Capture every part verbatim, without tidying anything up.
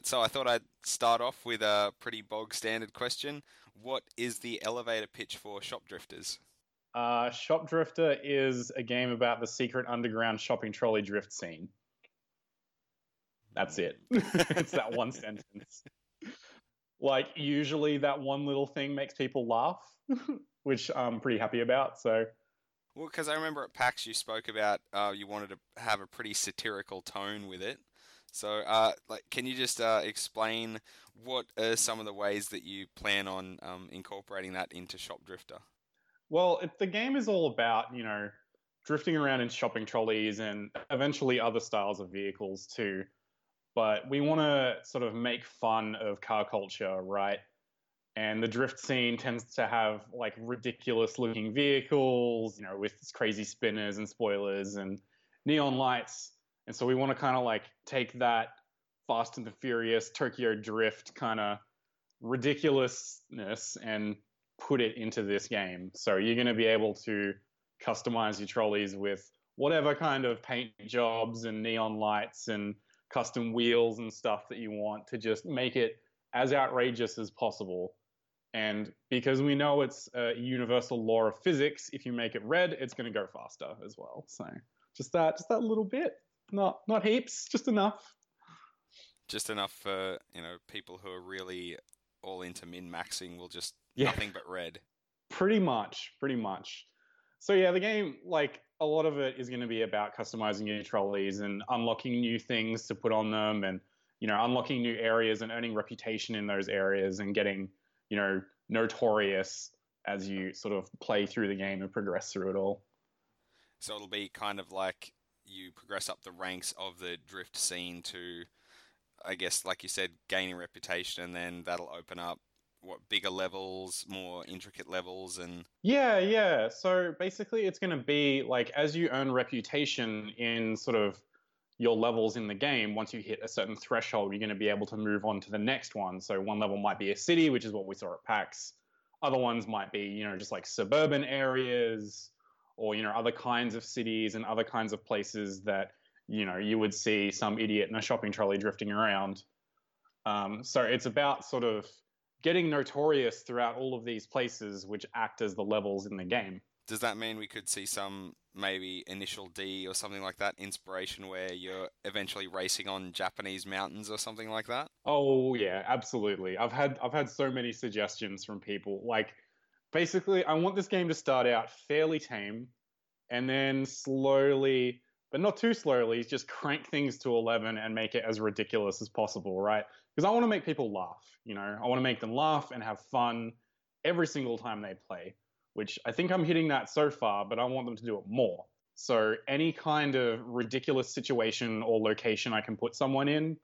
So I thought I'd start off with a pretty bog standard question. What is the elevator pitch for Shop Drifters? Uh, Shop Drifter is a game about the secret underground shopping trolley drift scene. That's it. It's that one sentence. Like, usually that one little thing makes people laugh, which I'm pretty happy about. So, Well, because I remember at PAX you spoke about uh, you wanted to have a pretty satirical tone with it. So, uh, like, can you just uh, explain what are some of the ways that you plan on um, incorporating that into Shop Drifter? well, it, the game is all about, you know, drifting around in shopping trolleys and eventually other styles of vehicles too. But we want to sort of make fun of car culture, right? And the drift scene tends to have like ridiculous looking vehicles, you know, with crazy spinners and spoilers and neon lights. And so we want to kind of like take that Fast and the Furious Tokyo Drift kind of ridiculousness and put it into this game. So you're going to be able to customize your trolleys with whatever kind of paint jobs and neon lights and custom wheels and stuff that you want to just make it as outrageous as possible. And because we know it's a universal law of physics, if you make it red, it's going to go faster as well. So just that, just that little bit, not not heaps, just enough. Just enough for, you know, people who are really all into min-maxing will just Yeah, nothing but red. pretty much, pretty much. So yeah, the game, like a lot of it is going to be about customizing your trolleys and unlocking new things to put on them, and you know, unlocking new areas and earning reputation in those areas and getting, you know, notorious as you sort of play through the game and progress through it all. So it'll be kind of like you progress up the ranks of the drift scene to, I guess, like you said, gaining reputation, and then that'll open up what bigger levels, more intricate levels, and Yeah, yeah. So basically, it's going to be like as you earn reputation in sort of your levels in the game, once you hit a certain threshold, you're going to be able to move on to the next one. So one level might be a city, which is what we saw at PAX. Other ones might be, you know, just like suburban areas or, you know, other kinds of cities and other kinds of places that, you know, you would see some idiot in a shopping trolley drifting around. Um, so it's about sort of getting notorious throughout all of these places which act as the levels in the game. does that mean we could see some maybe Initial D or something like that inspiration where you're eventually racing on Japanese mountains or something like that? Oh yeah, absolutely. I've had I've had so many suggestions from people. Like basically I want this game to start out fairly tame and then slowly, but not too slowly, just crank things to eleven and make it as ridiculous as possible, right? Because I want to make people laugh, you know. I want to make them laugh and have fun every single time they play, which I think I'm hitting that so far, but I want them to do it more. So any kind of ridiculous situation or location I can put someone in,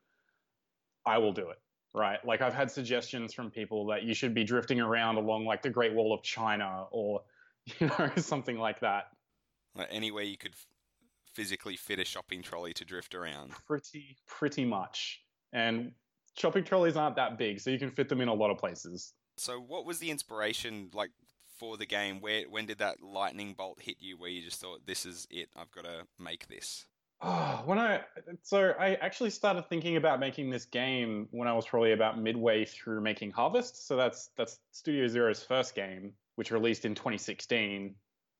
I will do it. Right. Like I've had suggestions from people that you should be drifting around along like the Great Wall of China or, you know, something like that. Like anywhere you could f- physically fit a shopping trolley to drift around. Pretty, pretty much. And shopping trolleys aren't that big, so you can fit them in a lot of places. So what was the inspiration like for the game? Where when did that lightning bolt hit you where you just thought this is it, I've got to make this? Oh, when I so I actually started thinking about making this game when I was probably about midway through making Harvest. So that's that's Studio Zero's first game, which released in twenty sixteen.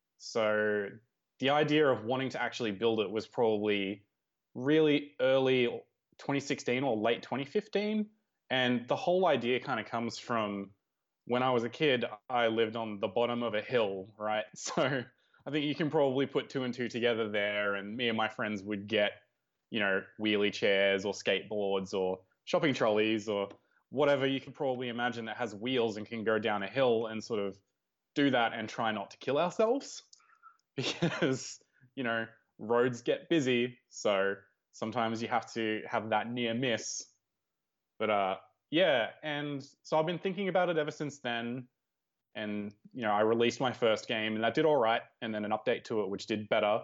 So the idea of wanting to actually build it was probably really early twenty sixteen or late twenty fifteen. And the whole idea kind of comes from when I was a kid, I lived on the bottom of a hill, right? So I think you can probably put two and two together there. And me and my friends would get, you know, wheelie chairs or skateboards or shopping trolleys or whatever you can probably imagine that has wheels and can go down a hill and sort of do that and try not to kill ourselves because, you know, roads get busy. So sometimes you have to have that near miss. But uh, yeah, and so I've been thinking about it ever since then. And, you know, I released my first game and that did all right. And then an update to it, which did better.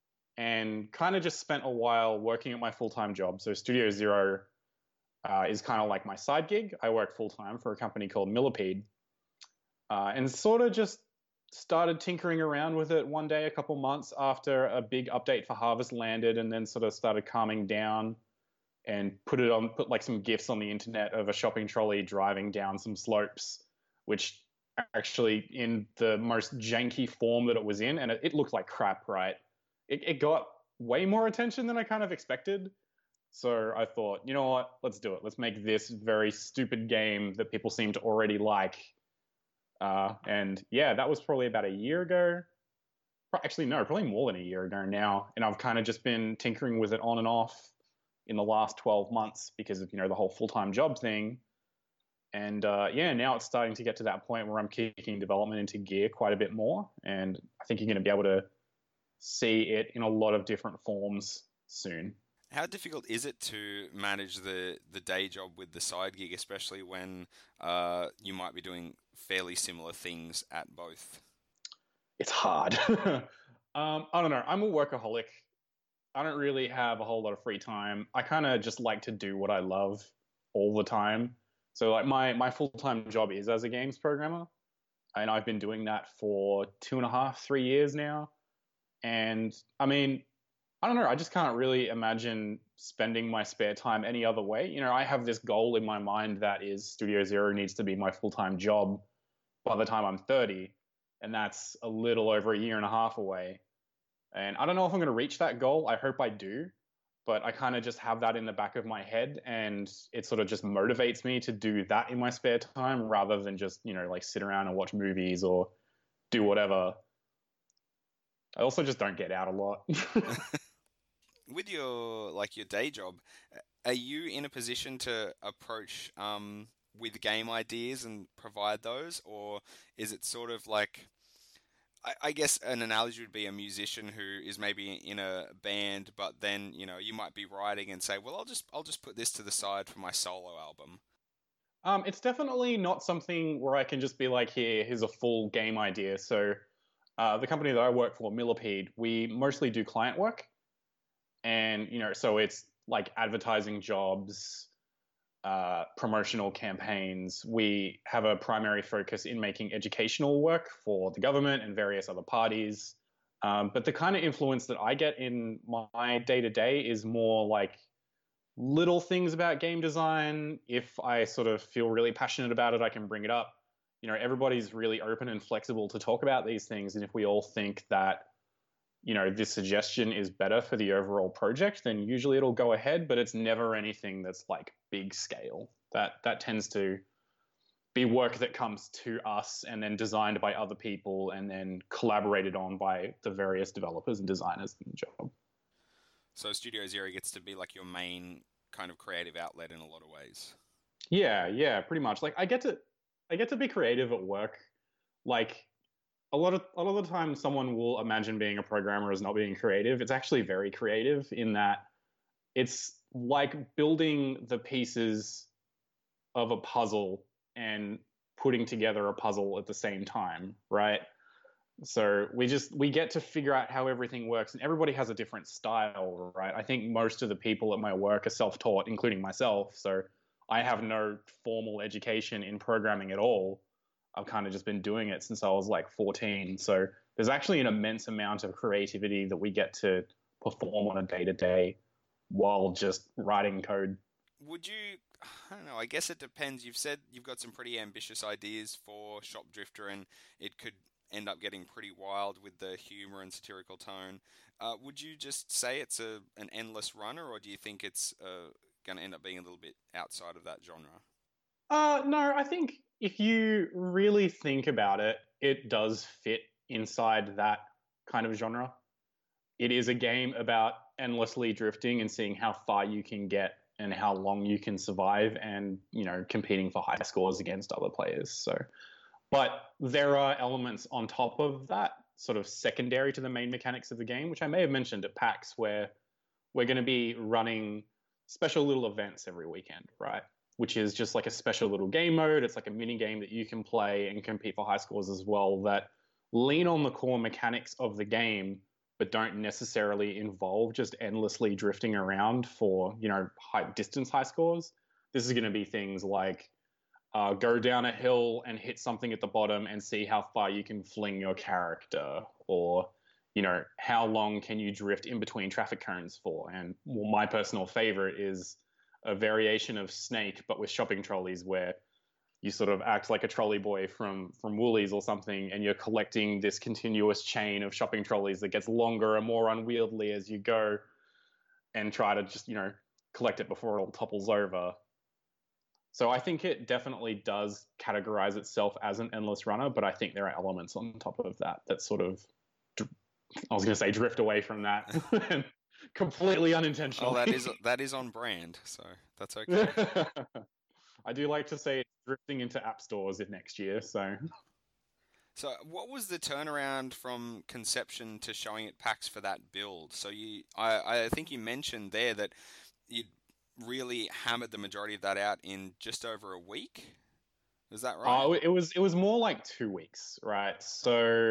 And kind of just spent a while working at my full-time job. So Studio Zero uh, is kind of like my side gig. I work full-time for a company called Millipede. Uh, and sort of just started tinkering around with it one day, a couple months after a big update for Harvest landed, and then sort of started calming down. and put it on, put like some gifs on the internet of a shopping trolley driving down some slopes, which actually in the most janky form that it was in, and it, it looked like crap, right? It, it got way more attention than I kind of expected. So I thought, you know what, let's do it. Let's make this very stupid game that people seem to already like. Uh, and yeah, that was probably about a year ago. Actually, no, probably more than a year ago now. And I've kind of just been tinkering with it on and off in the last twelve months because of, you know, the whole full-time job thing. And uh, yeah, now it's starting to get to that point where I'm kicking development into gear quite a bit more. And I think you're going to be able to see it in a lot of different forms soon. How difficult is it to manage the, the day job with the side gig, especially when uh, you might be doing fairly similar things at both? It's hard. um, I don't know. I'm a workaholic. I don't really have a whole lot of free time. I kind of just like to do what I love all the time. So like my, my full-time job is as a games programmer, and I've been doing that for two and a half, three years now. And I mean, I don't know. I just can't really imagine spending my spare time any other way. You know, I have this goal in my mind that is Studio Zero needs to be my full-time job by the time I'm thirty. And that's a little over a year and a half away. And I don't know if I'm going to reach that goal. I hope I do. But I kind of just have that in the back of my head, and it sort of just motivates me to do that in my spare time rather than just, you know, like sit around and watch movies or do whatever. I also just don't get out a lot. With your like your day job, are you in a position to approach um, with game ideas and provide those, or is it sort of like, I, I guess an analogy would be a musician who is maybe in a band, but then you know you might be writing and say, well, I'll just I'll just put this to the side for my solo album. Um, it's definitely not something where I can just be like, here, here's a full game idea. So uh, the company that I work for, Millipede, we mostly do client work. And, you know, so it's like advertising jobs, uh, promotional campaigns. We have a primary focus in making educational work for the government and various other parties. Um, but the kind of influence that I get in my day-to-day is more like little things about game design. If I sort of feel really passionate about it, I can bring it up. You know, everybody's really open and flexible to talk about these things. And if we all think that, you know, this suggestion is better for the overall project, then usually it'll go ahead, but it's never anything that's like big scale. That that tends to be work that comes to us and then designed by other people and then collaborated on by the various developers and designers in the job. So Studio Zero gets to be like your main kind of creative outlet in a lot of ways. Yeah, yeah, pretty much. Like I get to I get to be creative at work. Like a lot of a lot of the time someone will imagine being a programmer as not being creative. It's actually very creative in that it's like building the pieces of a puzzle and putting together a puzzle at the same time, right? So we just we get to figure out how everything works, and everybody has a different style, right? I think most of the people at my work are self-taught, including myself. So I have no formal education in programming at all. I've kind of just been doing it since I was like fourteen. So there's actually an immense amount of creativity that we get to perform on a day-to-day while just writing code. Would you, I don't know, I guess it depends. You've said you've got some pretty ambitious ideas for Shop Drifter, and it could end up getting pretty wild with the humor and satirical tone. Uh, would you just say it's a an endless runner, or do you think it's uh, going to end up being a little bit outside of that genre? Uh, no, I think if you really think about it, it does fit inside that kind of genre. It is a game about endlessly drifting and seeing how far you can get and how long you can survive, and, you know, competing for high scores against other players. So, but there are elements on top of that, sort of secondary to the main mechanics of the game, which I may have mentioned at PAX, where we're going to be running special little events every weekend, right? Which is just like a special little game mode. It's like a mini game that you can play and compete for high scores as well, that lean on the core mechanics of the game, but don't necessarily involve just endlessly drifting around for, you know, high distance high scores. This is going to be things like uh, go down a hill and hit something at the bottom and see how far you can fling your character, or, you know, how long can you drift in between traffic cones for. And well, my personal favorite is a variation of Snake, but with shopping trolleys, where you sort of act like a trolley boy from from Woolies or something, and you're collecting this continuous chain of shopping trolleys that gets longer and more unwieldy as you go, and try to just, you know, collect it before it all topples over. So I think it definitely does categorize itself as an endless runner, but I think there are elements on top of that that sort of, I was going to say, drift away from that. Completely unintentional. Oh, that is that is on brand, so that's okay. I do like to say it's drifting into app stores in next year, so... So what was the turnaround from conception to showing at PAX for that build? So you, I, I think you mentioned there that you really hammered the majority of that out in just over a week. Is that right? Oh, it was it was more like two weeks, right? So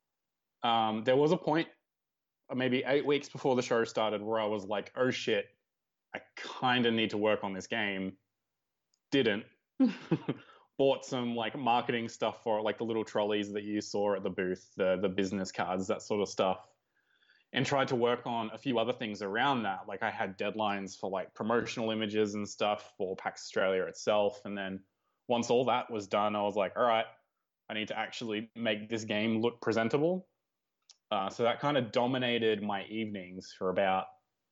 um, there was a point, maybe eight weeks before the show started, where I was like, "Oh shit, I kind of need to work on this game." Didn't. Bought some like marketing stuff for it, like the little trolleys that you saw at the booth, the the business cards, that sort of stuff, and tried to work on a few other things around that. Like I had deadlines for like promotional images and stuff for PAX Australia itself, and then once all that was done, I was like, all right, I need to actually make this game look presentable. Uh, so that kind of dominated my evenings for about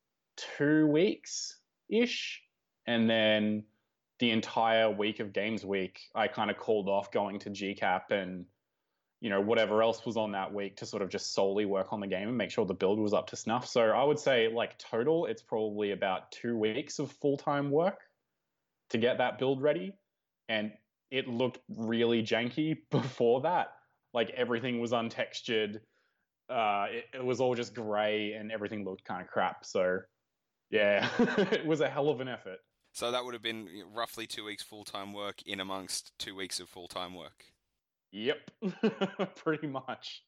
two weeks ish, and then the entire week of Games Week, I kind of called off going to G CAP and, you know, whatever else was on that week to sort of just solely work on the game and make sure the build was up to snuff. So I would say, like, total, it's probably about two weeks of full-time work to get that build ready. And it looked really janky before that. Like, everything was untextured. Uh, it, it was all just gray and everything looked kind of crap. So, yeah, it was a hell of an effort. So that would have been roughly two weeks full-time work in amongst two weeks of full-time work. Yep, pretty much.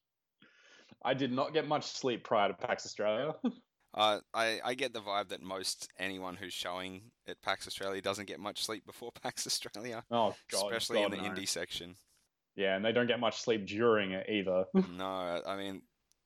I did not get much sleep prior to PAX Australia. uh, I, I get the vibe that most anyone who's showing at PAX Australia doesn't get much sleep before PAX Australia. Oh, God. Especially God, in the no. indie section. Yeah, and they don't get much sleep during it either. No, I mean,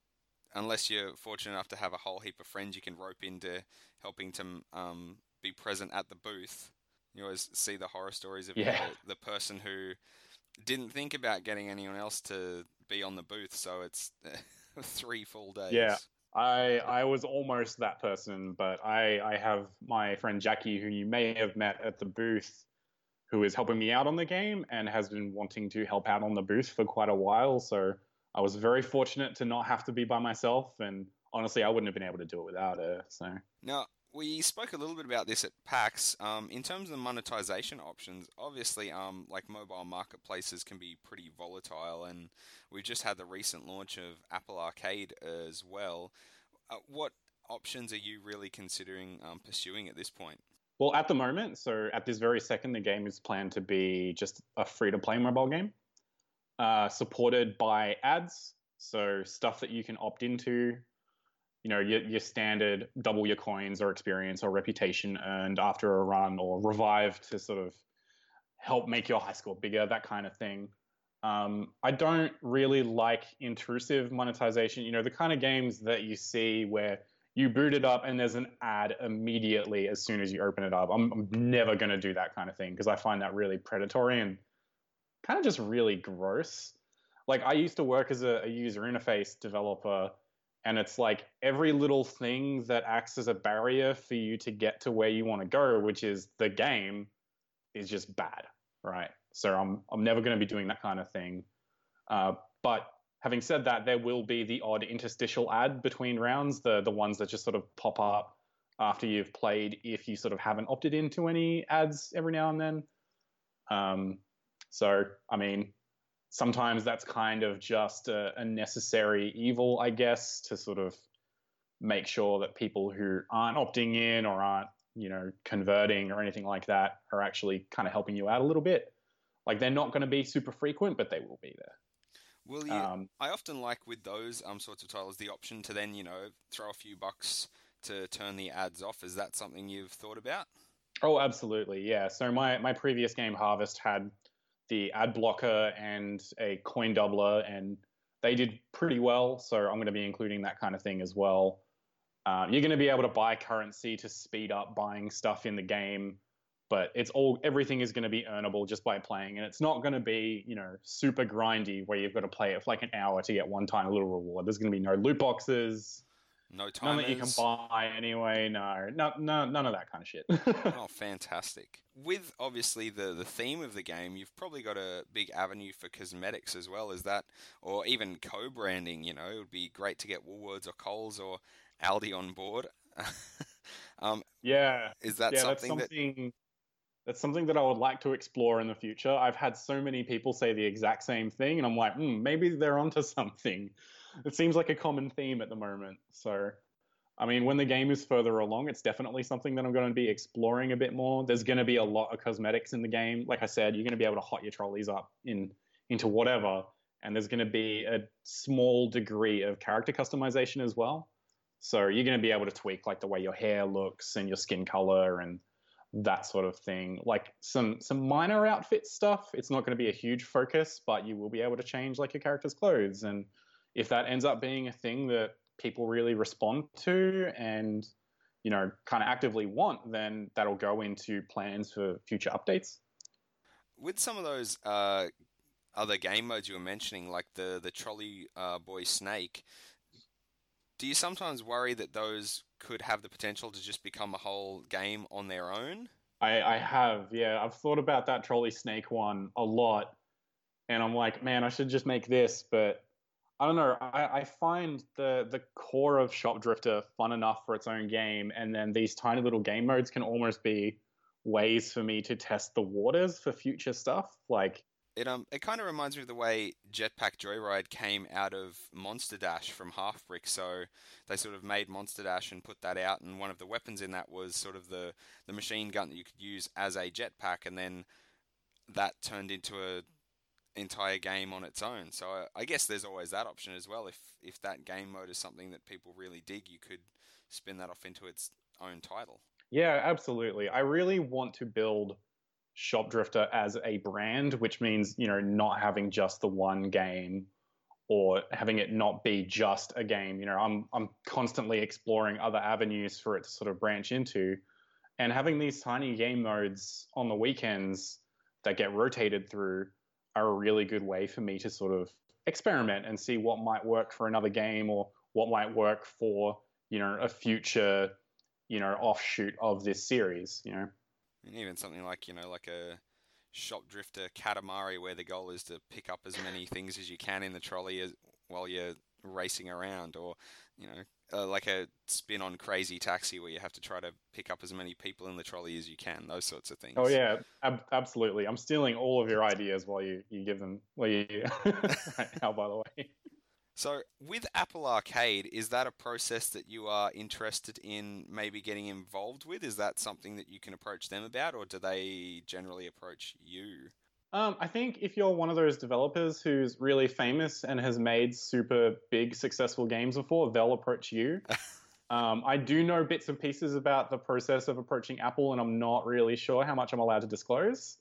unless you're fortunate enough to have a whole heap of friends you can rope into helping to um, be present at the booth. You always see the horror stories of yeah. the, the person who didn't think about getting anyone else to be on the booth, so it's three full days. Yeah, I I was almost that person, but I, I have my friend Jackie, who you may have met at the booth, who is helping me out on the game and has been wanting to help out on the booth for quite a while, so I was very fortunate to not have to be by myself, and honestly, I wouldn't have been able to do it without her, so... Now, we spoke a little bit about this at PAX. Um, in terms of the monetization options, obviously, um, like mobile marketplaces can be pretty volatile, and we've just had the recent launch of Apple Arcade as well. Uh, what options are you really considering um, pursuing at this point? Well, at the moment, so at this very second, the game is planned to be just a free-to-play mobile game, uh, supported by ads, so stuff that you can opt into. You know, your, your standard double your coins or experience or reputation earned after a run, or revive to sort of help make your high score bigger, that kind of thing. Um, I don't really like intrusive monetization, you know, the kind of games that you see where you boot it up and there's an ad immediately as soon as you open it up. I'm, I'm never going to do that kind of thing because I find that really predatory and kind of just really gross. Like, I used to work as a, a user interface developer, and it's like every little thing that acts as a barrier for you to get to where you want to go, which is the game, is just bad, right? So I'm I'm never going to be doing that kind of thing. Uh, but having said that, there will be the odd interstitial ad between rounds, the the ones that just sort of pop up after you've played if you sort of haven't opted into any ads every now and then. Um, so, I mean... sometimes that's kind of just a, a necessary evil, I guess, to sort of make sure that people who aren't opting in or aren't, you know, converting or anything like that are actually kind of helping you out a little bit. Like, they're not going to be super frequent, but they will be there. Will you? Um, I often like with those um, sorts of titles the option to then, you know, throw a few bucks to turn the ads off. Is that something you've thought about? Oh, absolutely, yeah. So my, my previous game, Harvest, had the ad blocker and a coin doubler, and they did pretty well, so I'm going to be including that kind of thing as well. Uh, you're going to be able to buy currency to speed up buying stuff in the game, but it's all everything is going to be earnable just by playing, and it's not going to be, you know, super grindy where you've got to play it for like an hour to get one tiny little reward. There's going to be no loot boxes, No none that you can timers. buy anyway. No, no, no, none of that kind of shit. Oh, fantastic. With obviously the, the theme of the game, you've probably got a big avenue for cosmetics as well as that, or even co-branding, you know, it would be great to get Woolworths or Coles or Aldi on board. um, Yeah, is that yeah, that's something that, something that's something that I would like to explore in the future. I've had so many people say the exact same thing, and I'm like, hmm, maybe they're onto something. It seems like a common theme at the moment. So, I mean, when the game is further along, it's definitely something that I'm going to be exploring a bit more. There's going to be a lot of cosmetics in the game. Like I said, you're going to be able to hot your trolleys up in into whatever, and there's going to be a small degree of character customization as well. So you're going to be able to tweak like the way your hair looks and your skin color and that sort of thing. Like some some minor outfit stuff. It's not going to be a huge focus, but you will be able to change like your character's clothes. And if that ends up being a thing that people really respond to and, you know, kind of actively want, then that'll go into plans for future updates. with some of those uh, other game modes you were mentioning, like the, the Trolley uh, Boy Snake, do you sometimes worry that those could have the potential to just become a whole game on their own? I, I have, yeah, I've thought about that trolley snake one a lot, and I'm like, man, I should just make this, but I don't know. I, I find the the core of Shopdrifter fun enough for its own game, and then these tiny little game modes can almost be ways for me to test the waters for future stuff. Like, It um it kind of reminds me of the way Jetpack Joyride came out of Monster Dash from Half Brick. So they sort of made Monster Dash and put that out, and one of the weapons in that was sort of the the machine gun that you could use as a jetpack, and then that turned into a entire game on its own. So I, I guess there's always that option as well. If if that game mode is something that people really dig, you could spin that off into its own title. yeah, absolutely. I really want to build Shopdrifter as a brand, which means, you know, not having just the one game or having it not be just a game. You know, I'm I'm constantly exploring other avenues for it to sort of branch into, and having these tiny game modes on the weekends that get rotated through are a really good way for me to sort of experiment and see what might work for another game or what might work for, you know, a future, you know, offshoot of this series, you know. And even something like, you know, like a Shop Drifter Katamari, where the goal is to pick up as many things as you can in the trolley as, while you're racing around, or, you know, uh, like a spin on Crazy Taxi, where you have to try to pick up as many people in the trolley as you can, those sorts of Oh things. yeah, ab- absolutely. I'm stealing all of your ideas while you, you give them while you right now, by the way. So, with Apple Arcade, is that a process that you are interested in maybe getting involved with? Is that something that you can approach them about, or do they generally approach you? Um, I think if you're one of those developers who's really famous and has made super big successful games before, they'll approach you. Um, I do know bits and pieces about the process of approaching Apple, and I'm not really sure how much I'm allowed to disclose.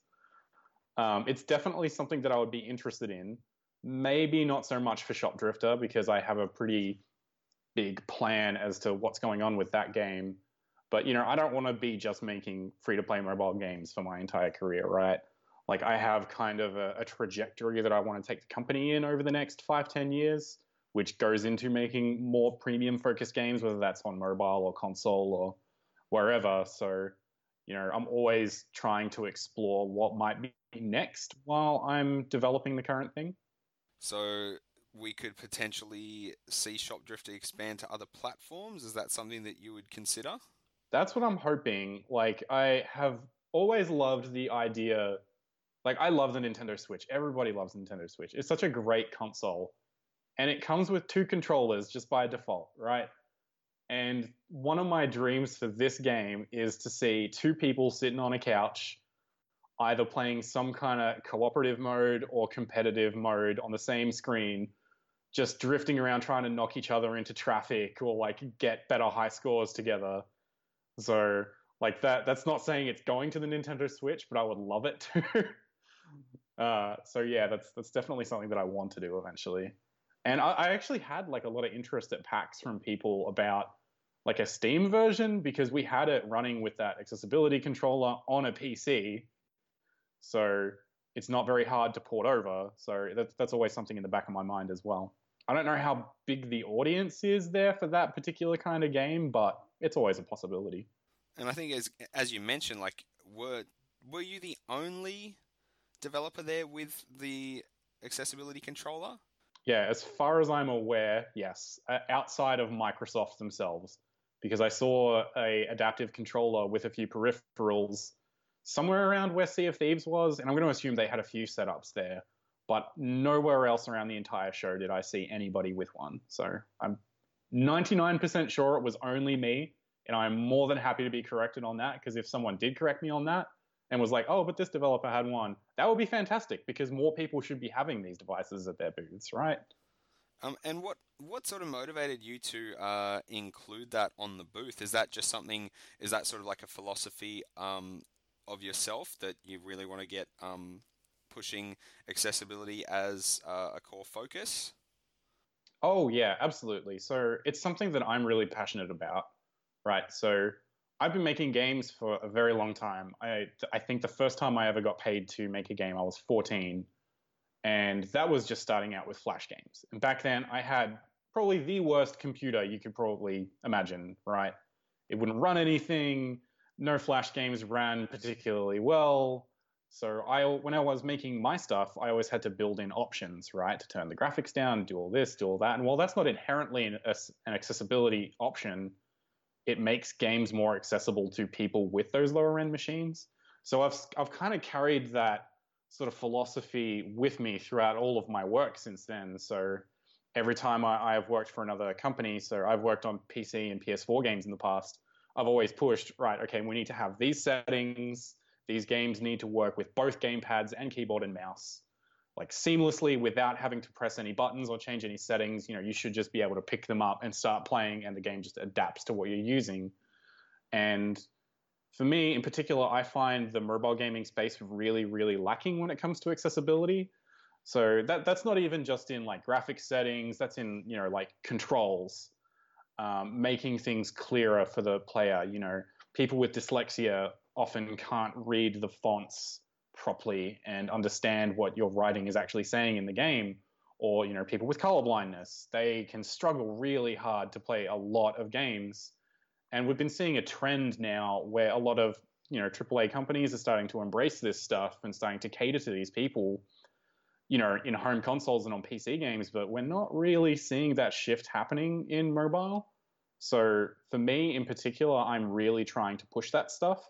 Um, it's definitely something that I would be interested in. Maybe not so much for Shopdrifter because I have a pretty big plan as to what's going on with that game. But you know, I don't want to be just making free-to-play mobile games for my entire career, right? Like I have kind of a, a trajectory that I want to take the company in over the next five, ten years, which goes into making more premium-focused games, whether that's on mobile or console or wherever. So, you know, I'm always trying to explore what might be next while I'm developing the current thing. So, we could potentially see Shop Drifter expand to other platforms. Is that something that you would consider? That's what I'm hoping. Like, I have always loved the idea. Like, I love the Nintendo Switch. Everybody loves the Nintendo Switch. It's such a great console. And it comes with two controllers just by default, right? And one of my dreams for this game is to see two people sitting on a couch, either playing some kind of cooperative mode or competitive mode on the same screen, just drifting around trying to knock each other into traffic or like get better high scores together. So like that that's not saying it's going to the Nintendo Switch, but I would love it to. uh, so yeah, that's that's definitely something that I want to do eventually. And I, I actually had like a lot of interest at PAX from people about like a Steam version because we had it running with that accessibility controller on a P C. So it's not very hard to port over. So that's that's always something in the back of my mind as well. I don't know how big the audience is there for that particular kind of game, but it's always a possibility. And I think as as you mentioned, like were were you the only developer there with the accessibility controller? Yeah, as far as I'm aware, yes, uh, outside of Microsoft themselves, because I saw a adaptive controller with a few peripherals somewhere around where Sea of Thieves was, and I'm going to assume they had a few setups there, but nowhere else around the entire show did I see anybody with one. So I'm ninety-nine percent sure it was only me, and I'm more than happy to be corrected on that, because if someone did correct me on that and was like, oh, but this developer had one, that would be fantastic, because more people should be having these devices at their booths, right? Um, and what what sort of motivated you to uh, include that on the booth? Is that just something? Is that sort of like a philosophy um, of yourself that you really want to get um, pushing accessibility as uh, a core focus? Oh, yeah, absolutely. So it's something that I'm really passionate about, right? So I've been making games for a very long time. I I think the first time I ever got paid to make a game, I was fourteen, and that was just starting out with Flash games. And back then, I had probably the worst computer you could probably imagine, right? It wouldn't run anything. No Flash games ran particularly well. So I, when I was making my stuff, I always had to build in options, right, to turn the graphics down, do all this, do all that. And while that's not inherently an, an accessibility option, it makes games more accessible to people with those lower end machines. So I've I've kind of carried that sort of philosophy with me throughout all of my work since then. So every time I, I've worked for another company, so I've worked on P C and P S four games in the past, I've always pushed, right, okay, we need to have these settings. These games need to work with both gamepads and keyboard and mouse, like seamlessly without having to press any buttons or change any settings. You know, you should just be able to pick them up and start playing, and the game just adapts to what you're using. And for me in particular, I find the mobile gaming space really, really lacking when it comes to accessibility. So that that's not even just in like graphic settings, that's in, you know, like controls, um, making things clearer for the player. You know, people with dyslexia often can't read the fonts properly and understand what your writing is actually saying in the game. Or, you know, people with color blindness, they can struggle really hard to play a lot of games. And we've been seeing a trend now where a lot of, you know, triple A companies are starting to embrace this stuff and starting to cater to these people, you know, in home consoles and on P C games, but we're not really seeing that shift happening in mobile. So for me in particular, I'm really trying to push that stuff.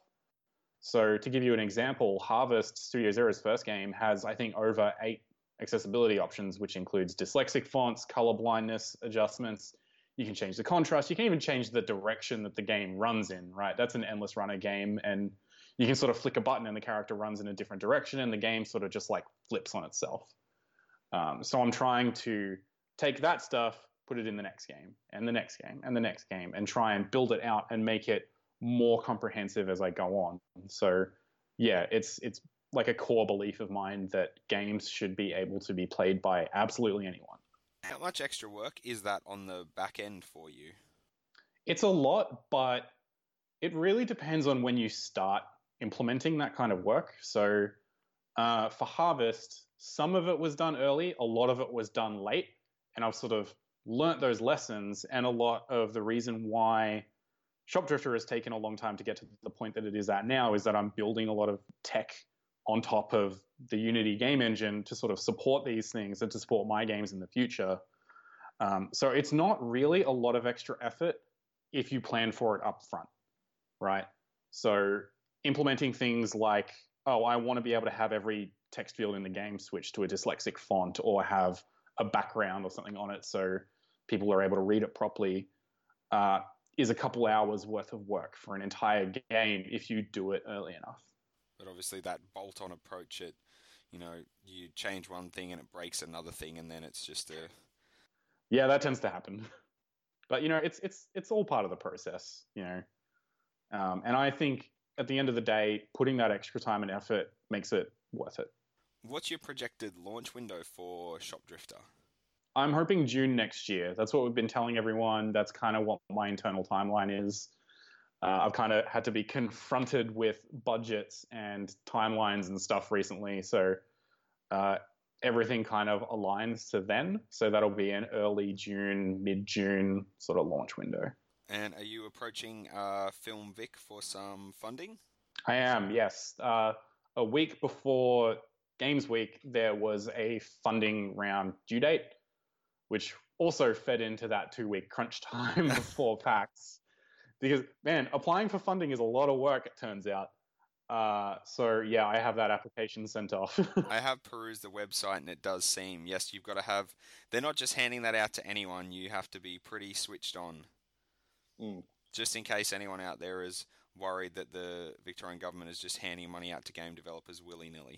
So to give you an example, Harvest, Studio Zero's first game, has, I think, over eight accessibility options, which includes dyslexic fonts, color blindness adjustments. You can change the contrast. You can even change the direction that the game runs in, right? That's an endless runner game, and you can sort of flick a button and the character runs in a different direction, and the game sort of just like flips on itself. Um, so I'm trying to take that stuff, put it in the next game, and the next game, and the next game, and try and build it out and make it more comprehensive as I go on. So yeah, it's it's like a core belief of mine that games should be able to be played by absolutely anyone. How much extra work is that on the back end for you? It's a lot, but it really depends on when you start implementing that kind of work. So uh, for Harvest, some of it was done early, a lot of it was done late, and I've sort of learnt those lessons. And a lot of the reason why Shopdrifter has taken a long time to get to the point that it is at now is that I'm building a lot of tech on top of the Unity game engine to sort of support these things and to support my games in the future. Um, so it's not really a lot of extra effort if you plan for it up front, right? So implementing things like, oh, I want to be able to have every text field in the game switch to a dyslexic font or have a background or something on it so people are able to read it properly, uh, is a couple hours worth of work for an entire game if you do it early enough. But obviously that bolt-on approach, it, you know, you change one thing and it breaks another thing, and then it's just a... Yeah, that tends to happen. But, you know, it's it's it's all part of the process, you know. Um, and I think at the end of the day, putting that extra time and effort makes it worth it. What's your projected launch window for Shopdrifter? I'm hoping June next year. That's what we've been telling everyone. That's kind of what my internal timeline is. Uh, I've kind of had to be confronted with budgets and timelines and stuff recently. So uh, everything kind of aligns to then. So that'll be an early June, mid June sort of launch window. And are you approaching uh, Film Vic for some funding? I am, yes. Uh, a week before Games Week, there was a funding round due date, which also fed into that two week crunch time before PAX. Because, man, applying for funding is a lot of work, it turns out. Uh, so, yeah, I have that application sent off. I have perused the website and it does seem, yes, you've got to have, they're not just handing that out to anyone, you have to be pretty switched on. Mm. Just in case anyone out there is worried that the Victorian government is just handing money out to game developers willy-nilly.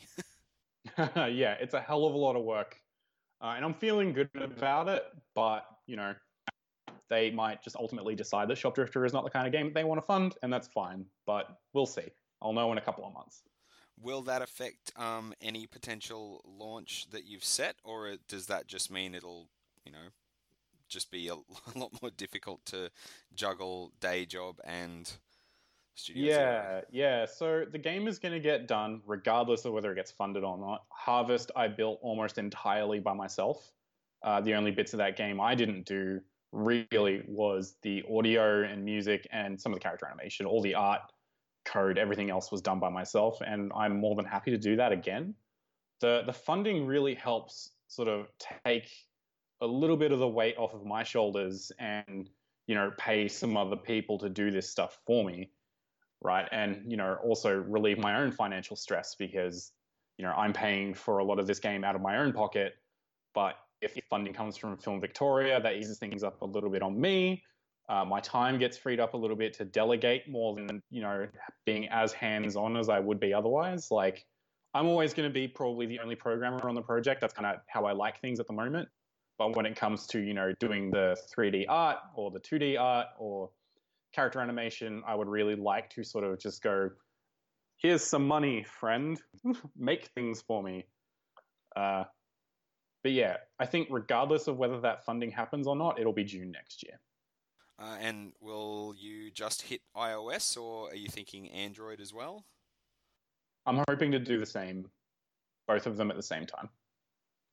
Yeah, it's a hell of a lot of work. Uh, and I'm feeling good about it, but, you know, they might just ultimately decide that Shopdrifter is not the kind of game that they want to fund, and that's fine. But we'll see. I'll know in a couple of months. Will that affect um, any potential launch that you've set, or does that just mean it'll, you know, just be a, a lot more difficult to juggle day job and Studio Yeah, Zero? yeah. So the game is going to get done regardless of whether it gets funded or not. Harvest, I built almost entirely by myself. Uh, the only bits of that game I didn't do really was the audio and music and some of the character animation. All the art, code, everything else was done by myself, and I'm more than happy to do that again. The the funding really helps sort of take a little bit of the weight off of my shoulders and, you know, pay some other people to do this stuff for me, right? And, you know, also relieve my own financial stress because, you know, I'm paying for a lot of this game out of my own pocket. But if funding comes from Film Victoria, that eases things up a little bit on me. Uh, my time gets freed up a little bit to delegate more than, you know, being as hands-on as I would be otherwise. Like, I'm always going to be probably the only programmer on the project. That's kind of how I like things at the moment. But when it comes to, you know, doing the three D art or the two D art or character animation, I would really like to sort of just go, here's some money, friend. Make things for me. Uh, but yeah, I think regardless of whether that funding happens or not, it'll be June next year. Uh, and will you just hit iOS, or are you thinking Android as well? I'm hoping to do the same, both of them at the same time.